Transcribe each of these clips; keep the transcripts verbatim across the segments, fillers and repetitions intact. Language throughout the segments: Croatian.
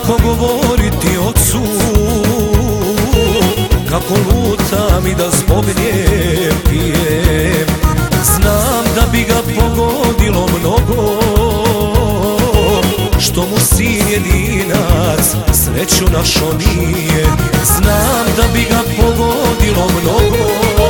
majko, govoriti ocu kako lutam i da zbog nje pijem. Znam da bi ga pogodilo mnogo što mu sin jedinac sreću našo nije. Znam da bi ga pogodilo mnogo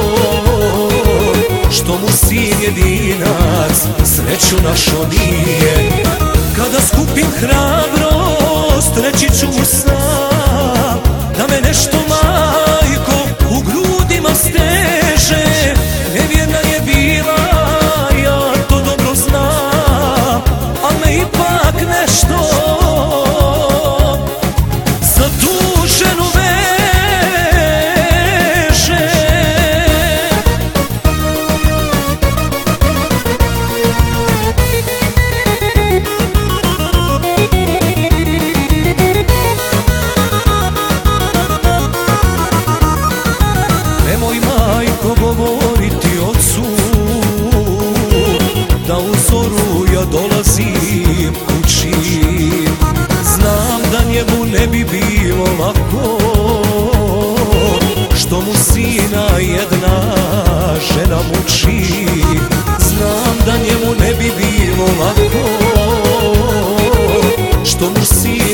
što mu sin jedinac sreću našo nije. Kada skupim hrabrost reći ću mu sam da me nešto, majko, u grudima steže. Nevjerna je bila, ja to dobro znam, al me ipak nešto za tu ženu veže. Nemoj, majko, govoriti ocu da u zoru ja dolazim kući. Znam da njemu ne bi bilo lako što mu sina jedna žena muči. Znam da njemu ne bi bilo lako što mu sina